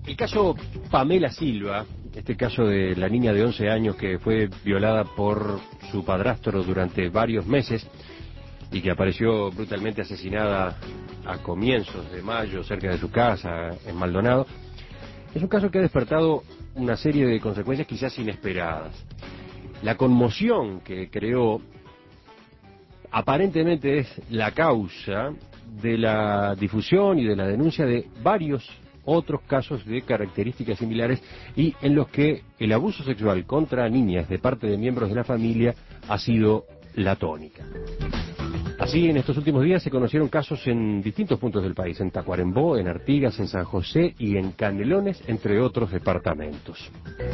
El caso Pamela Silva, este caso de la niña de 11 años que fue violada por su padrastro durante varios meses y que apareció brutalmente asesinada a comienzos de mayo cerca de su casa en Maldonado, es un caso que ha despertado una serie de consecuencias quizás inesperadas. La conmoción que creó aparentemente es la causa de la difusión y de la denuncia de varios otros casos de características similares y en los que el abuso sexual contra niñas de parte de miembros de la familia ha sido la tónica. Así, en estos últimos días se conocieron casos en distintos puntos del país, en Tacuarembó, en Artigas, en San José y en Canelones, entre otros departamentos.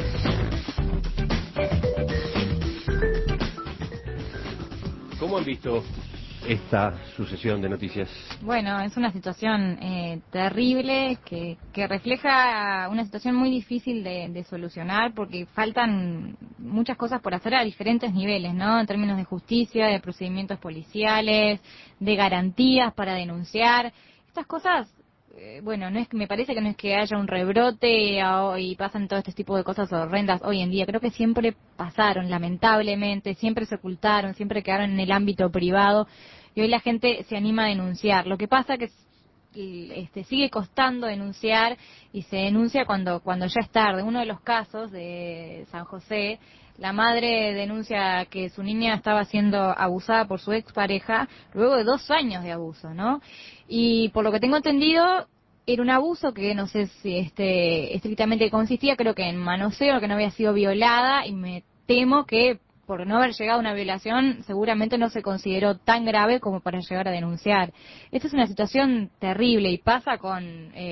¿Cómo han visto esta sucesión de noticias? Bueno, es una situación terrible que refleja una situación muy difícil de solucionar porque faltan muchas cosas por hacer a diferentes niveles, ¿no? En términos de justicia, de procedimientos policiales, de garantías para denunciar. Estas cosas, bueno, no es que me parece que no es que haya un rebrote y pasan todo este tipo de cosas horrendas hoy en día. Creo que siempre pasaron, lamentablemente, siempre se ocultaron, siempre quedaron en el ámbito privado. Y hoy la gente se anima a denunciar. Lo que pasa que sigue costando denunciar y se denuncia cuando ya es tarde. Uno de los casos de San José, la madre denuncia que su niña estaba siendo abusada por su expareja luego de 2 años de abuso, ¿no? Y por lo que tengo entendido, era un abuso que no sé si estrictamente consistía, creo que en manoseo, que no había sido violada, y me temo que por no haber llegado a una violación, seguramente no se consideró tan grave como para llegar a denunciar. Esta es una situación terrible y pasa con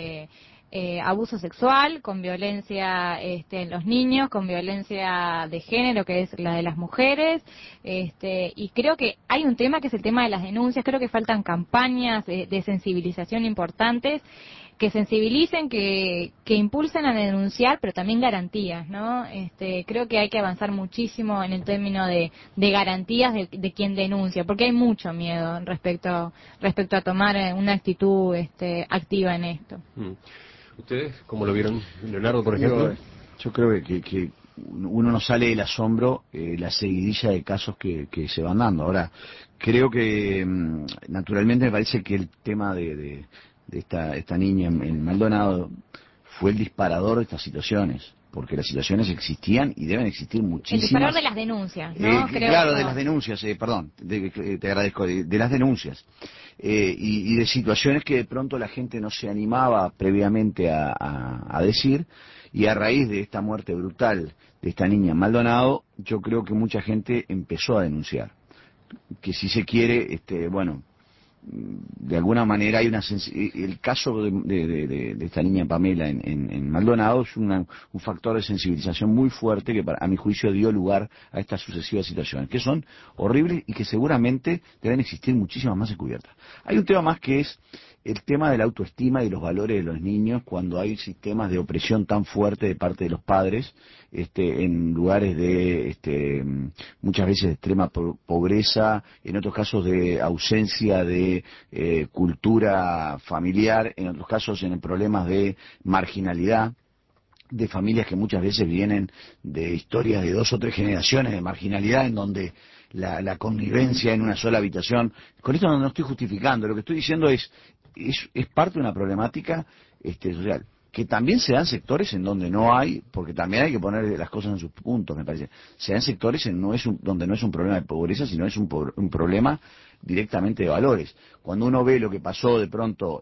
abuso sexual, con violencia en los niños, con violencia de género, que es la de las mujeres, y creo que hay un tema que es el tema de las denuncias. Creo que faltan campañas de sensibilización importantes, que sensibilicen, que impulsen a denunciar, pero también garantías, ¿no? Creo que hay que avanzar muchísimo en el término de garantías de quien denuncia, porque hay mucho miedo respecto a tomar una actitud activa en esto. ¿Ustedes cómo lo vieron, Leonardo, por ejemplo? Yo creo que uno no sale del asombro la seguidilla de casos que se van dando. Ahora, creo que naturalmente me parece que el tema de esta niña en Maldonado fue el disparador de estas situaciones, porque las situaciones existían y deben existir El disparador muchísimas. de las denuncias, ¿no? Claro, de las denuncias, perdón, te agradezco, de las denuncias. Y de situaciones que de pronto la gente no se animaba previamente a decir, y a raíz de esta muerte brutal de esta niña en Maldonado, yo creo que mucha gente empezó a denunciar. Que si se quiere, bueno, de alguna manera hay el caso de esta niña Pamela en Maldonado es un factor de sensibilización muy fuerte que a mi juicio dio lugar a estas sucesivas situaciones, que son horribles y que seguramente deben existir muchísimas más encubiertas. Hay un tema más que es el tema de la autoestima y los valores de los niños cuando hay sistemas de opresión tan fuerte de parte de los padres en lugares de muchas veces de extrema pobreza, en otros casos de ausencia de cultura familiar, en otros casos en problemas de marginalidad, de familias que muchas veces vienen de historias de 2 o 3 generaciones de marginalidad en donde la convivencia en una sola habitación. Con esto no estoy justificando, lo que estoy diciendo es parte de una problemática social. Que también se dan sectores en donde no hay, porque también hay que poner las cosas en sus puntos, me parece. Se dan sectores donde no es un problema de pobreza, sino es un problema directamente de valores. Cuando uno ve lo que pasó de pronto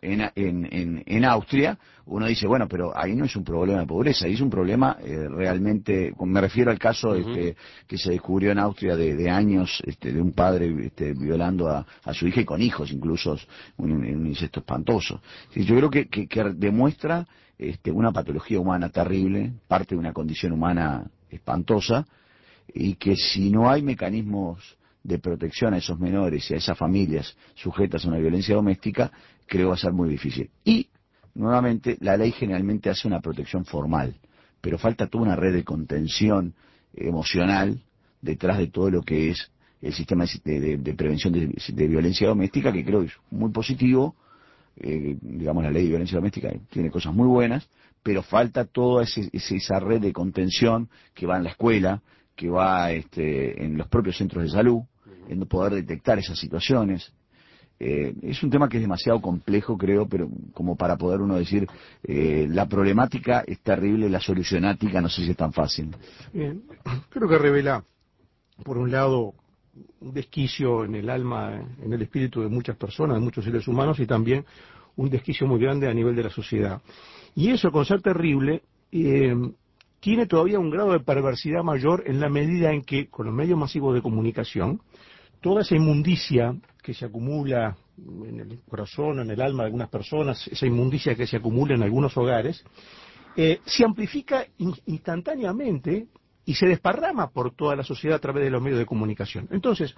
en Austria, uno dice, bueno, pero ahí no es un problema de pobreza, ahí es un problema realmente, me refiero al caso que se descubrió en Austria de años, de un padre violando a su hija y con hijos incluso, un incesto espantoso. Yo creo que demuestra una patología humana terrible, parte de una condición humana espantosa, y que si no hay mecanismos de protección a esos menores y a esas familias sujetas a una violencia doméstica, creo va a ser muy difícil. Y, nuevamente, la ley generalmente hace una protección formal, pero falta toda una red de contención emocional detrás de todo lo que es el sistema de prevención de violencia doméstica, que creo es muy positivo, digamos, la ley de violencia doméstica tiene cosas muy buenas, pero falta toda esa red de contención que va en la escuela, que va en los propios centros de salud, en poder detectar esas situaciones. Es un tema que es demasiado complejo, creo, pero como para poder uno decir, la problemática es terrible, la solucionática no sé si es tan fácil. Creo que revela, por un lado, un desquicio en el alma, en el espíritu de muchas personas, de muchos seres humanos, y también un desquicio muy grande a nivel de la sociedad. Y eso, con ser terrible, tiene todavía un grado de perversidad mayor en la medida en que, con los medios masivos de comunicación, toda esa inmundicia que se acumula en el corazón, en el alma de algunas personas, esa inmundicia que se acumula en algunos hogares, se amplifica instantáneamente y se desparrama por toda la sociedad a través de los medios de comunicación. Entonces,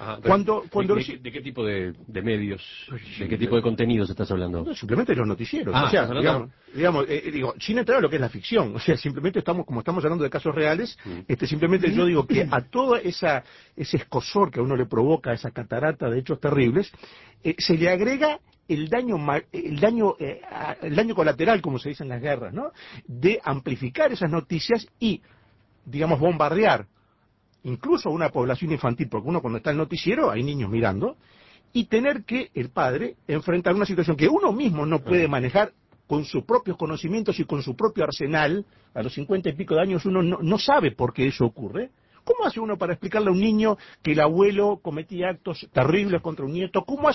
¿De qué tipo de medios, de qué tipo de contenidos estás hablando? No, simplemente los noticieros. O sea, sin entrar a lo que es la ficción. O sea, simplemente como estamos hablando de casos reales, simplemente yo digo que a todo ese escozor que a uno le provoca, esa catarata de hechos terribles, se le agrega el daño colateral, como se dice en las guerras, ¿no? De amplificar esas noticias y, digamos, bombardear incluso a una población infantil, porque uno cuando está en el noticiero hay niños mirando, y tener que el padre enfrentar una situación que uno mismo no puede manejar con sus propios conocimientos y con su propio arsenal. A los 50 y pico de años uno no sabe por qué eso ocurre. ¿Cómo hace uno para explicarle a un niño que el abuelo cometía actos terribles contra un nieto? ¿Cómo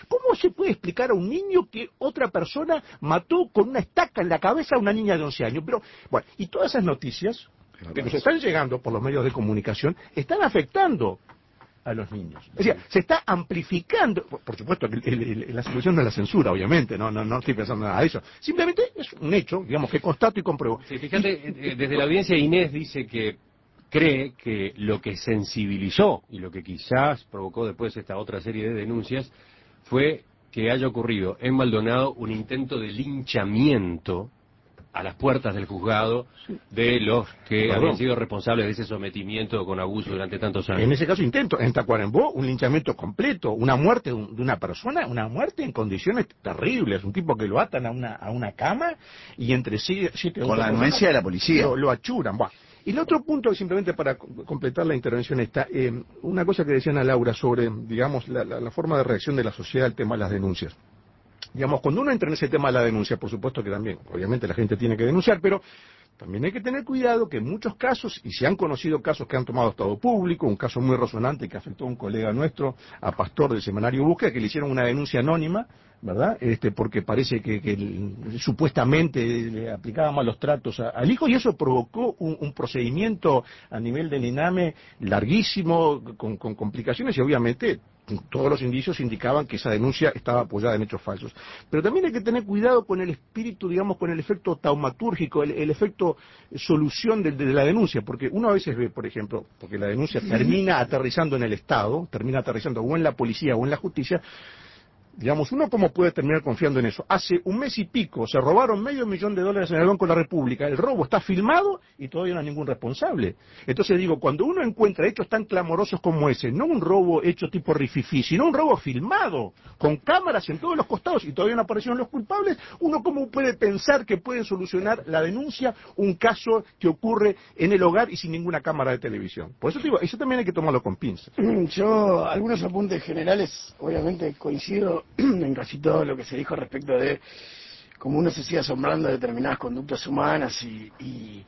se puede explicar a un niño que otra persona mató con una estaca en la cabeza a una niña de 11 años? Pero, bueno, y todas esas noticias que nos están llegando por los medios de comunicación están afectando a los niños. Es decir, se está amplificando, por supuesto que la solución no es la censura, obviamente, no estoy pensando nada de eso. Simplemente es un hecho, digamos, que constato y compruebo. Sí, fíjate, desde la audiencia Inés dice que cree que lo que sensibilizó y lo que quizás provocó después esta otra serie de denuncias fue que haya ocurrido en Maldonado un intento de linchamiento a las puertas del juzgado de los que habían sido responsables de ese sometimiento con abuso durante tantos años. En ese caso intento, en Tacuarembó, un linchamiento completo, una muerte de una persona, una muerte en condiciones terribles, un tipo que lo atan a una cama y entre 7 con la anuencia de la policía lo achuran. Buah. Y el otro punto, simplemente para completar la intervención está, una cosa que decían a Laura sobre, digamos, la forma de reacción de la sociedad al tema de las denuncias. Digamos, cuando uno entra en ese tema de la denuncia, por supuesto que también, obviamente la gente tiene que denunciar, pero también hay que tener cuidado que en muchos casos, y se han conocido casos que han tomado estado público, un caso muy resonante que afectó a un colega nuestro, a Pastor del semanario Búsqueda, que le hicieron una denuncia anónima, ¿verdad? Porque parece que supuestamente le aplicaba malos tratos al hijo, y eso provocó un procedimiento a nivel del INAME larguísimo, con complicaciones, y obviamente todos los indicios indicaban que esa denuncia estaba apoyada en hechos falsos. Pero también hay que tener cuidado con el espíritu, digamos, con el efecto taumatúrgico, el efecto solución de la denuncia, porque uno a veces ve, por ejemplo, porque la denuncia termina aterrizando en el Estado, termina aterrizando o en la policía o en la justicia. Digamos, uno cómo puede terminar confiando en eso. Hace un mes y pico se robaron $500,000 en el Banco de la República. El robo está filmado y todavía no hay ningún responsable. Entonces digo, cuando uno encuentra hechos tan clamorosos como ese, no un robo hecho tipo rififí, sino un robo filmado, con cámaras en todos los costados y todavía no aparecieron los culpables, uno cómo puede pensar que puede solucionar la denuncia un caso que ocurre en el hogar y sin ninguna cámara de televisión. Por eso digo, eso también hay que tomarlo con pinzas. Yo, algunos apuntes generales, obviamente coincido en casi todo lo que se dijo respecto de cómo uno se sigue asombrando de determinadas conductas humanas y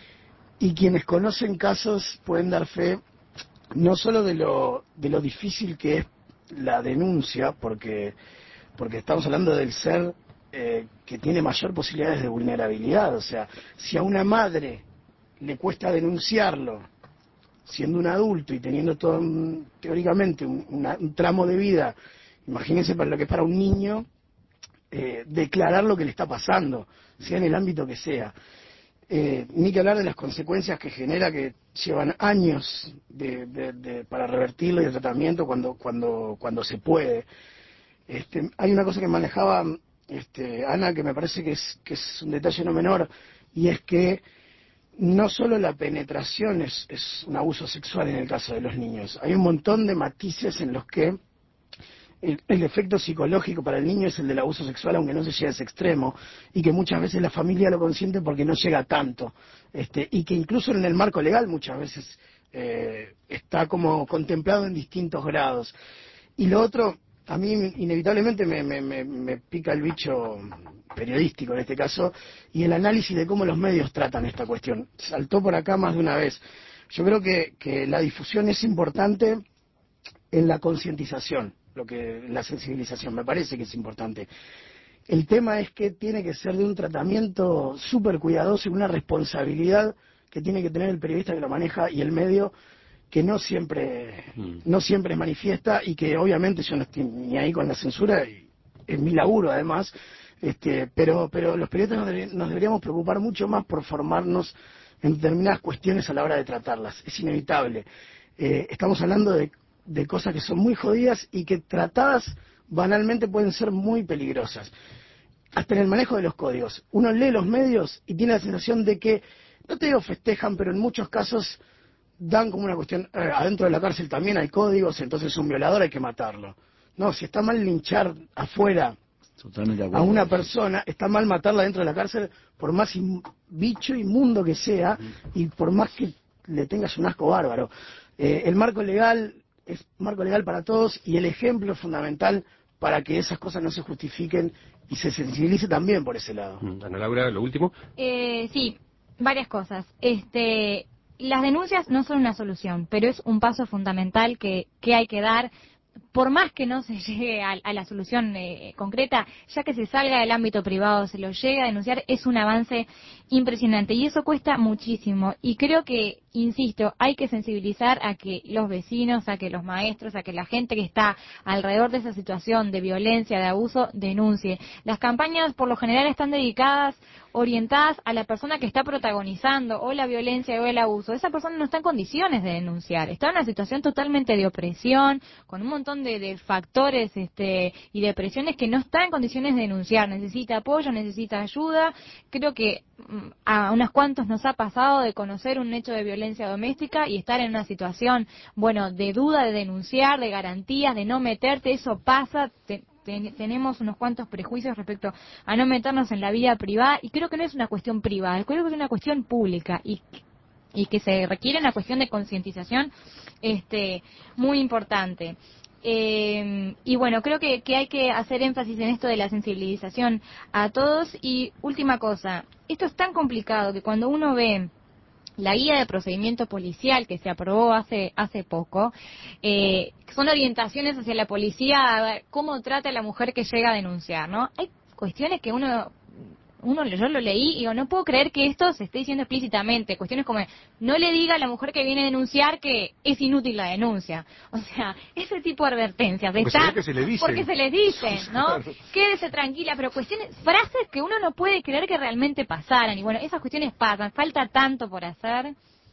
quienes conocen casos pueden dar fe no solo de lo difícil que es la denuncia, porque estamos hablando del ser que tiene mayor posibilidades de vulnerabilidad. O sea, si a una madre le cuesta denunciarlo siendo un adulto y teniendo todo teóricamente un tramo de vida, imagínense para lo que es para un niño declarar lo que le está pasando, sea en el ámbito que sea. Ni que hablar de las consecuencias que genera, que llevan años para revertirlo y el tratamiento cuando se puede. Hay una cosa que manejaba Ana, que me parece que es un detalle no menor, y es que no solo la penetración es un abuso sexual en el caso de los niños, hay un montón de matices en los que el efecto psicológico para el niño es el del abuso sexual, aunque no se llegue a ese extremo, y que muchas veces la familia lo consiente porque no llega tanto, y que incluso en el marco legal muchas veces está como contemplado en distintos grados. Y lo otro, a mí inevitablemente me pica el bicho periodístico en este caso, y el análisis de cómo los medios tratan esta cuestión. Saltó por acá más de una vez. Yo creo que la difusión es importante en la concientización, la sensibilización, me parece que es importante. El tema es que tiene que ser de un tratamiento súper cuidadoso y una responsabilidad que tiene que tener el periodista que lo maneja y el medio, que no siempre es manifiesta, y que obviamente yo no estoy ni ahí con la censura, y es mi laburo además, pero los periodistas nos deberíamos preocupar mucho más por formarnos en determinadas cuestiones a la hora de tratarlas. Es inevitable. Estamos hablando de cosas que son muy jodidas y que tratadas banalmente pueden ser muy peligrosas. Hasta en el manejo de los códigos. Uno lee los medios y tiene la sensación de que, no te digo festejan, pero en muchos casos dan como una cuestión, adentro de la cárcel también hay códigos, entonces un violador hay que matarlo. No, si está mal linchar afuera a una persona, está mal matarla dentro de la cárcel, por más bicho inmundo que sea, y por más que le tengas un asco bárbaro. El marco legal es marco legal para todos, y el ejemplo es fundamental para que esas cosas no se justifiquen y se sensibilice también por ese lado. Ana Laura, lo último. Sí, varias cosas. Las denuncias no son una solución, pero es un paso fundamental que hay que dar. Por más que no se llegue a la solución concreta, ya que se salga del ámbito privado, se lo llegue a denunciar, es un avance impresionante, y eso cuesta muchísimo. Y creo que, insisto, hay que sensibilizar a que los vecinos, a que los maestros, a que la gente que está alrededor de esa situación de violencia, de abuso, denuncie. Las campañas por lo general están orientadas a la persona que está protagonizando o la violencia o el abuso. Esa persona no está en condiciones de denunciar, está en una situación totalmente de opresión, con un montón de factores y de presiones, que no está en condiciones de denunciar, necesita apoyo, necesita ayuda. Creo que a unos cuantos nos ha pasado de conocer un hecho de violencia doméstica y estar en una situación, de duda de denunciar, de garantías, de no meterte. Eso pasa. Tenemos unos cuantos prejuicios respecto a no meternos en la vida privada, y creo que no es una cuestión privada, creo que es una cuestión pública, y que se requiere una cuestión de concientización muy importante. Y bueno, creo que hay que hacer énfasis en esto de la sensibilización a todos. Y última cosa, esto es tan complicado que cuando uno ve la guía de procedimiento policial que se aprobó hace poco, son orientaciones hacia la policía a ver cómo trata a la mujer que llega a denunciar, ¿no? Hay cuestiones que yo lo leí y digo, no puedo creer que esto se esté diciendo explícitamente. Cuestiones como, no le diga a la mujer que viene a denunciar que es inútil la denuncia. O sea, ese tipo de advertencias porque se le dicen. Porque se les dicen, ¿no? Claro. Quédese tranquila, pero frases que uno no puede creer que realmente pasaran. Y bueno, esas cuestiones pasan. Falta tanto por hacer.